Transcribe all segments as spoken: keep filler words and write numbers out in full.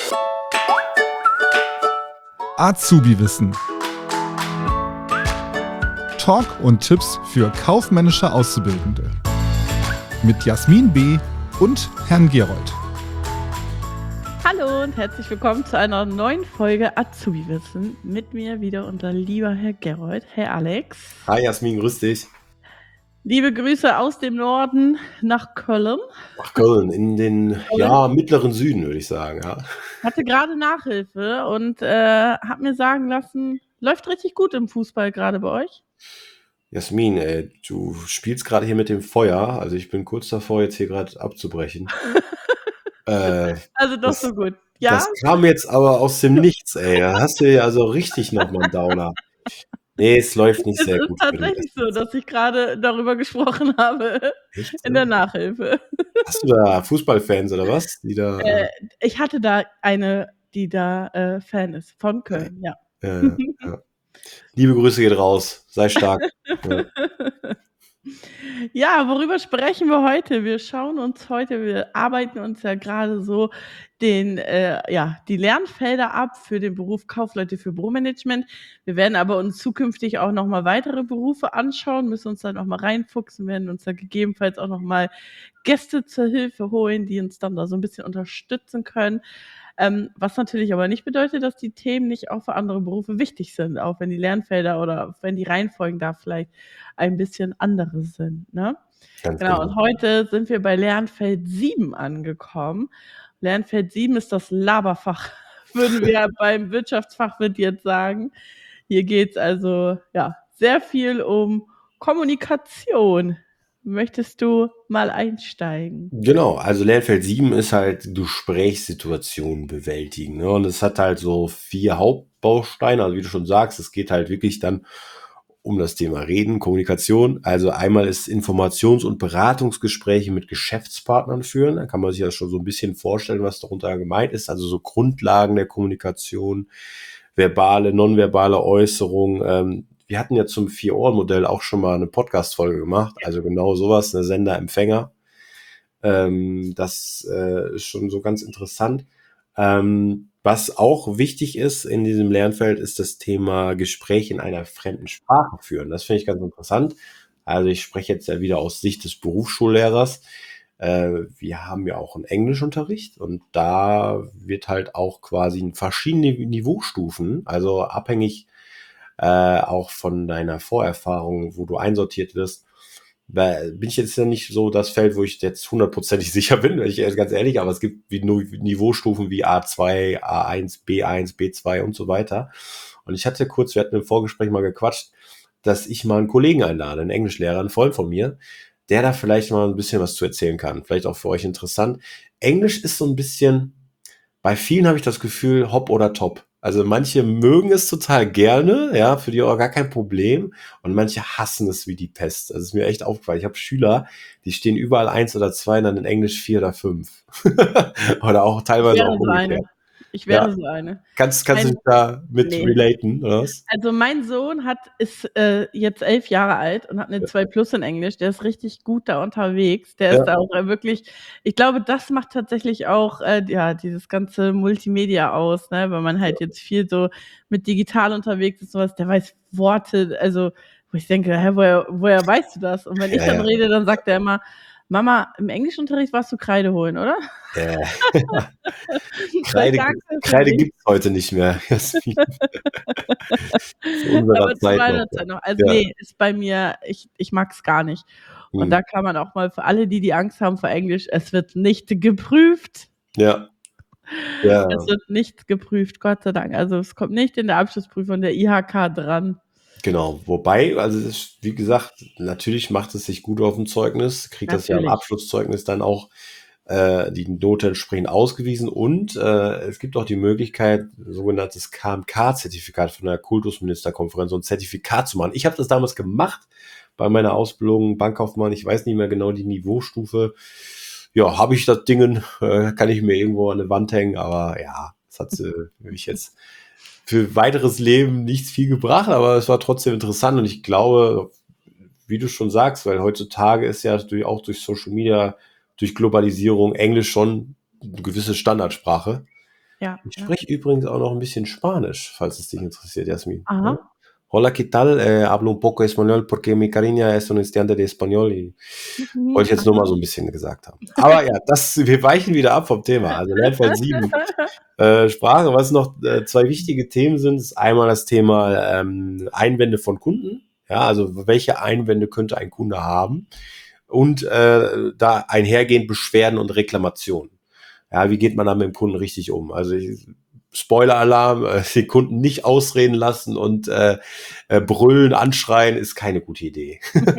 Azubi-Wissen. Talk und Tipps für kaufmännische Auszubildende. Mit Jasmin B. und Herrn Gerold. Hallo und herzlich willkommen zu einer neuen Folge Azubi-Wissen. Mit mir wieder unser lieber Herr Gerold. Hey Alex. Hi Jasmin, grüß dich. Liebe Grüße aus dem Norden nach Köln. Nach Köln, in den Köln. Ja, mittleren Süden, würde ich sagen. Ja. Hatte gerade Nachhilfe und äh, habe mir sagen lassen, läuft richtig gut im Fußball gerade bei euch. Jasmin, ey, du spielst gerade hier mit dem Feuer. Also ich bin kurz davor, jetzt hier gerade abzubrechen. äh, also doch das, so gut. Ja? Das kam jetzt aber aus dem Nichts, ey. Da hast du ja also richtig nochmal einen Downer. Nee, es läuft nicht es sehr gut. gut. Es ist tatsächlich so, dass ich gerade darüber gesprochen habe. Echt? In der Nachhilfe. Hast du da Fußballfans oder was? Die da, äh, ich hatte da eine, die da äh, Fan ist, von Köln, ja. ja. ja. Liebe Grüße geht raus. Sei stark. ja. Ja, worüber sprechen wir heute? Wir schauen uns heute, wir arbeiten uns ja gerade so den, äh, ja, die Lernfelder ab für den Beruf Kaufleute für Büromanagement. Wir werden aber uns zukünftig auch nochmal weitere Berufe anschauen, müssen uns da nochmal reinfuchsen, werden uns da gegebenenfalls auch nochmal Gäste zur Hilfe holen, die uns dann da so ein bisschen unterstützen können. Ähm, was natürlich aber nicht bedeutet, dass die Themen nicht auch für andere Berufe wichtig sind, auch wenn die Lernfelder oder wenn die Reihenfolgen da vielleicht ein bisschen andere sind. Ne? Genau, genau, und heute sind wir bei Lernfeld sieben angekommen. Lernfeld sieben ist das Laberfach, würden wir beim Wirtschaftsfachwirt jetzt sagen. Hier geht es also ja sehr viel um Kommunikation. Möchtest du mal einsteigen? Genau, also Lernfeld sieben ist halt Gesprächssituationen bewältigen. Ne? Und es hat halt so vier Hauptbausteine. Also wie du schon sagst, es geht halt wirklich dann um das Thema Reden, Kommunikation. Also einmal ist Informations- und Beratungsgespräche mit Geschäftspartnern führen. Da kann man sich ja schon so ein bisschen vorstellen, was darunter gemeint ist. Also so Grundlagen der Kommunikation, verbale, nonverbale Äußerungen. Ähm, wir hatten ja zum Vier-Ohren-Modell auch schon mal eine Podcast-Folge gemacht. Also genau sowas, eine Sender-Empfänger. Ähm, das äh, ist schon so ganz interessant. Ähm, was auch wichtig ist in diesem Lernfeld, ist das Thema Gespräch in einer fremden Sprache führen. Das finde ich ganz interessant. Also ich spreche jetzt ja wieder aus Sicht des Berufsschullehrers. Äh, wir haben ja auch einen Englischunterricht und da wird halt auch quasi in verschiedene Niveaustufen, also abhängig äh, auch von deiner Vorerfahrung, wo du einsortiert wirst, bin ich jetzt ja nicht so das Feld, wo ich jetzt hundertprozentig sicher bin, wenn ich ganz ehrlich, aber es gibt wie Niveaustufen wie A zwei, A eins, B eins, B zwei und so weiter. Und ich hatte kurz, wir hatten im Vorgespräch mal gequatscht, dass ich mal einen Kollegen einlade, einen Englischlehrer, einen Freund von mir, der da vielleicht mal ein bisschen was zu erzählen kann. Vielleicht auch für euch interessant. Englisch ist so ein bisschen, bei vielen habe ich das Gefühl, hopp oder top. Also manche mögen es total gerne, ja, für die auch gar kein Problem. Und manche hassen es wie die Pest. Also es ist mir echt aufgefallen. Ich habe Schüler, die stehen überall eins oder zwei, dann in Englisch vier oder fünf. Oder auch teilweise ich wäre auch so umgekehrt. eine. Ich wäre Ja. so eine. Kannst, kannst du Mein, dich da mit nee. relaten, oder was? Also mein Sohn hat, ist äh, jetzt elf Jahre alt und hat eine Ja. zwei plus in Englisch. Der ist richtig gut da unterwegs. Der Ja. ist da auch äh, wirklich, ich glaube, das macht tatsächlich auch äh, ja dieses ganze Multimedia aus, ne? Weil man halt jetzt viel so mit digital unterwegs ist, sowas. Der weiß Worte, also wo ich denke, hä, woher, woher weißt du das? Und wenn ich Ja, dann ja. rede, dann sagt er immer, Mama, im Englischunterricht warst du Kreide holen, oder? Äh. Sag, Kreide danke für Kreide dich. gibt es heute nicht mehr. Jasmin. Zu unserer Aber zu Zeit meiner noch. Zeit noch. Also Ja. nee, ist bei mir, ich, ich mag es gar nicht. Und Hm. da kann man auch mal für alle, die die Angst haben vor Englisch, es wird nicht geprüft. Ja. Ja. Es wird nicht geprüft, Gott sei Dank. Also es kommt nicht in der Abschlussprüfung der I H K dran. Genau, wobei, also es ist, wie gesagt, natürlich macht es sich gut auf dem Zeugnis, kriegt das ja im Natürlich. Abschlusszeugnis dann auch äh, die Note entsprechend ausgewiesen und äh, es gibt auch die Möglichkeit, sogenanntes K M K-Zertifikat von der Kultusministerkonferenz, so ein Zertifikat zu machen. Ich habe das damals gemacht bei meiner Ausbildung Bankkaufmann, ich weiß nicht mehr genau die Niveaustufe. Ja, habe ich das Ding, äh, kann ich mir irgendwo an eine Wand hängen, aber ja, das hat äh, mich jetzt für weiteres Leben nichts viel gebracht, aber es war trotzdem interessant und ich glaube, wie du schon sagst, weil heutzutage ist ja durch, auch durch Social Media, durch Globalisierung Englisch schon eine gewisse Standardsprache. Ja, Ich ja. spreche übrigens auch noch ein bisschen Spanisch, falls es dich interessiert, Jasmin. Ja? Aha. Hola, ¿qué tal? Eh, hablo un poco español porque mi cariña es un estudiante de español. Y Mhm. wollte ich jetzt nur mal so ein bisschen gesagt haben. Aber ja, das, wir weichen wieder ab vom Thema. Also Lernfeld sieben, äh, Sprache. Was noch äh, zwei wichtige Themen sind, ist einmal das Thema ähm, Einwände von Kunden. Ja, also welche Einwände könnte ein Kunde haben? Und äh, da einhergehend Beschwerden und Reklamationen. Ja, wie geht man da mit dem Kunden richtig um? Also ich, Spoiler-Alarm, äh, den Kunden nicht ausreden lassen und äh, äh, brüllen, anschreien, ist keine gute Idee.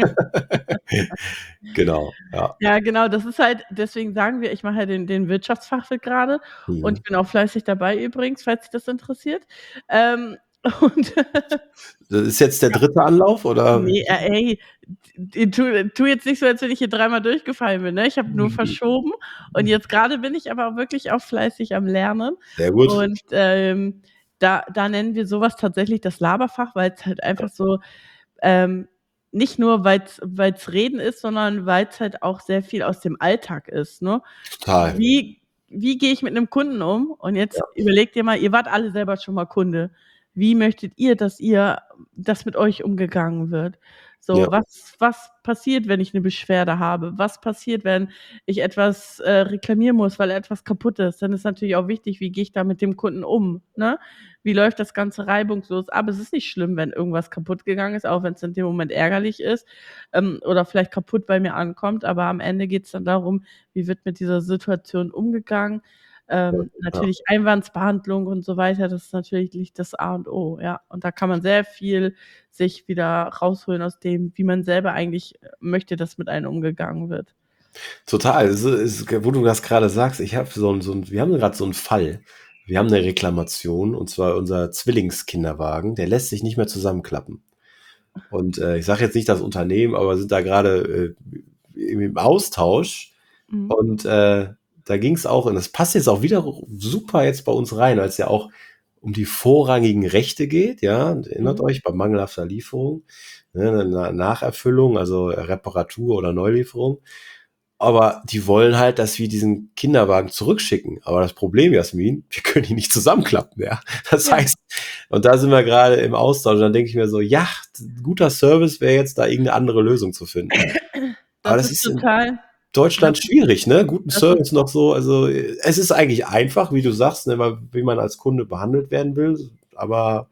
Genau, ja. Ja, genau, das ist halt deswegen sagen wir, ich mache ja den den Wirtschaftsfachwirt grade und Mhm. ich bin auch fleißig dabei übrigens, falls dich das interessiert. Ähm, und Das ist jetzt der dritte Anlauf oder? ne, äh, ey, d tu tu jetzt nicht so, als wenn ich hier dreimal durchgefallen bin, ne? Ich habe nur verschoben und jetzt grade bin ich aber wirklich auch fleißig am Lernen Sehr gut. und, ähm, da da nennen wir so was tatsächlich das Laberfach, weil's halt einfach so, ähm, nicht nur weil's weil's Reden ist, sondern weil's halt auch sehr viel aus dem Alltag ist, ne? Total. Wie wie gehe ich mit 'nem Kunden um? Und jetzt Ja. überlegt ihr mal, ihr wart alle selber schon mal Kunde. Wie möchtet ihr, dass ihr dass mit euch umgegangen wird? Ja. So, was was passiert, wenn ich 'ne Beschwerde habe? Was passiert, wenn ich etwas, äh, reklamieren muss, weil etwas kaputt ist? Dann ist natürlich auch wichtig, wie gehe ich da mit dem Kunden um, ne? Wie läuft das Ganze reibungslos ab? Es ist nicht schlimm, wenn irgendwas kaputt gegangen ist, auch wenn's in dem Moment ärgerlich ist, ähm, oder vielleicht kaputt bei mir ankommt, aber am Ende geht's dann darum, wie wird mit dieser Situation umgegangen? Ähm, Ja. natürlich Einwandsbehandlung und so weiter, das ist natürlich das A und O, ja. Und da kann man sehr viel sich wieder rausholen aus dem, wie man selber eigentlich möchte, dass mit einem umgegangen wird. Total. Es ist, wo du das grade sagst, ich habe so 'n so 'n wir haben grad so 'n Fall. Wir haben 'ne Reklamation und zwar unser Zwillingskinderwagen, der lässt sich nicht mehr zusammenklappen. Und, äh, ich sage jetzt nicht das Unternehmen, aber sind da grade, äh, im im Austausch Mhm. und, äh, da ging's auch und das passt jetzt auch wieder super jetzt bei uns rein, weil's ja auch um die vorrangigen Rechte geht, ja? Erinnert Mhm. euch bei mangelhafter Lieferung, ne, Na Nacherfüllung, also Reparatur oder Neulieferung. Aber die wollen halt, dass wir diesen Kinderwagen zurückschicken. Aber das Problem, Jasmin, wir können ihn nicht zusammenklappen, ja? Das Ja. heißt und da sind wir grade im Austausch. Dann denke ich mir so: „Ja, guter Service wäre jetzt da irgend 'ne andere Lösung zu finden.“ Aber Das das ist ist in total das Deutschland schwierig, ne? Guten das ist Service noch so also, es ist eigentlich einfach, wie du sagst, ne, weil wie man als Kunde behandelt werden will, aber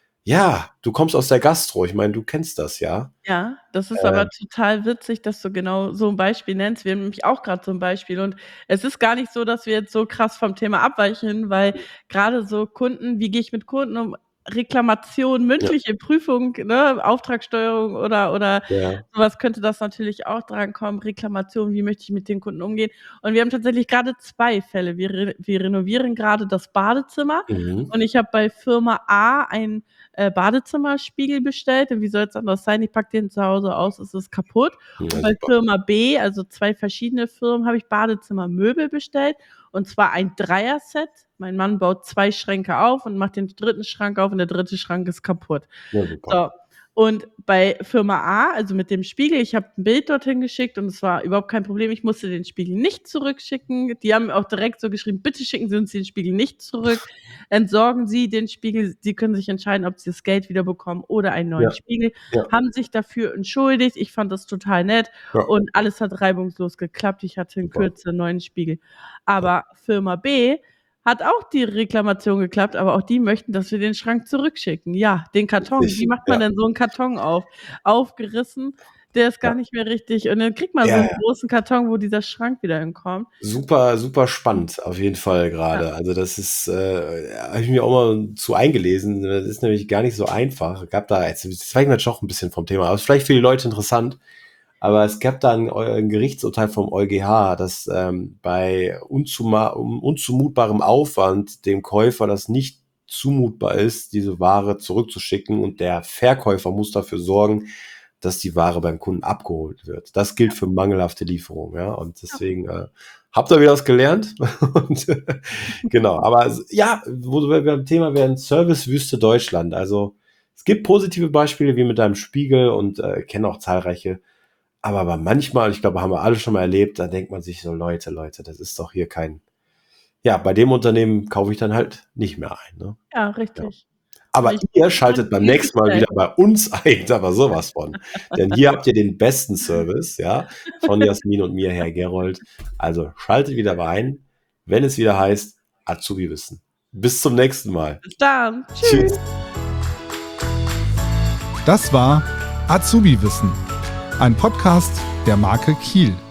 ja, du kommst aus der Gastro. Ich meine, du kennst das, ja? Ja, das ist Äh aber total witzig, dass du genau so 'n Beispiel nennst. Wir haben nämlich auch grad so 'n Beispiel und es ist gar nicht so, dass wir jetzt so krass vom Thema abweichen, weil grade so Kunden wie gehe ich mit Kunden um? Reklamation, Ja. mündliche Prüfung, ne, Auftragssteuerung oder oder Ja. so was könnte das natürlich auch drankommen. Reklamation, wie möchte ich mit den Kunden umgehen? Und wir haben tatsächlich grade zwei Fälle. Wir re wir renovieren grade das Badezimmer Mhm. und ich habe bei Firma A einen, äh, Badezimmerspiegel bestellt und wie soll's anders sein? Ich packe den zu Hause aus, es ist kaputt. Und Ja, bei super. Firma B, also zwei verschiedene Firmen, habe ich Badezimmermöbel bestellt und zwar ein Dreierset. Mein Mann baut zwei Schränke auf und macht den dritten Schrank auf und der dritte Schrank ist kaputt. Ja, super. So, und bei Firma A, also mit dem Spiegel ich habe 'n Bild dorthin geschickt und es war überhaupt kein Problem. Ich musste den Spiegel nicht zurückschicken. Die haben auch direkt so geschrieben: „Bitte schicken Sie uns den Spiegel nicht zurück. Entsorgen Sie den Spiegel. Sie können sich entscheiden, ob Sie das Geld wiederbekommen oder einen neuen Ja, Spiegel.“ ja. Haben sich dafür entschuldigt. Ich fand das total nett Ja. und alles hat reibungslos geklappt. Ich hatte in Super. Kürze 'n neuen Spiegel. Aber Firma B hat auch die Reklamation geklappt, aber auch die möchten, dass wir den Schrank zurückschicken. Ja, den Karton. Wie Richtig, macht man ja. denn so 'n Karton auf? Aufgerissen, der ist gar Ja. nicht mehr richtig und dann kriegt man so Ja, 'n ja. großen Karton, wo dieser Schrank wieder hinkommt. Super, super spannend auf jeden Fall Ja. grade. Also, das ist, äh habe ich mir auch mal zu eingelesen. Das ist nämlich gar nicht so einfach. Gab da jetzt jetzt weichen wir jetzt doch 'n bisschen vom Thema ab. Ist vielleicht für die Leute interessant, aber es gab da 'n Eu 'n Gerichtsurteil vom EuGH, dass, ähm, bei unzuma um unzumutbarem Aufwand dem Käufer das nicht zumutbar ist, diese Ware zurückzuschicken und der Verkäufer muss dafür sorgen, dass die Ware beim Kunden abgeholt wird. Das gilt Ja. für mangelhafte Lieferung, ja? Und Ja. deswegen, äh, habt ihr wieder was gelernt und genau. Aber s ja, wo wir beim Thema wären, Servicewüste Deutschland. Also, es gibt positive Beispiele wie mit deinem Spiegel und, äh, kenne auch zahlreiche. Aber aber manchmal, ich glaube, haben wir alle schon mal erlebt, da denkt man sich so: „Leute, Leute, das ist doch hier kein ja, bei dem Unternehmen kaufe ich dann halt nicht mehr ein. Ne? Ja, richtig. Aber Ich ihr schaltet beim nächsten Mal wieder bei uns ein, aber sowas von. Denn hier habt ihr den besten Service, ja, von Jasmin und mir, Herr Gerold. Also schaltet wieder ein, wenn es wieder heißt Azubi-Wissen. Bis zum nächsten Mal. Bis dann. Tschüss. Tschüss. Das war Azubi-Wissen, ein Podcast der Marke Kiel.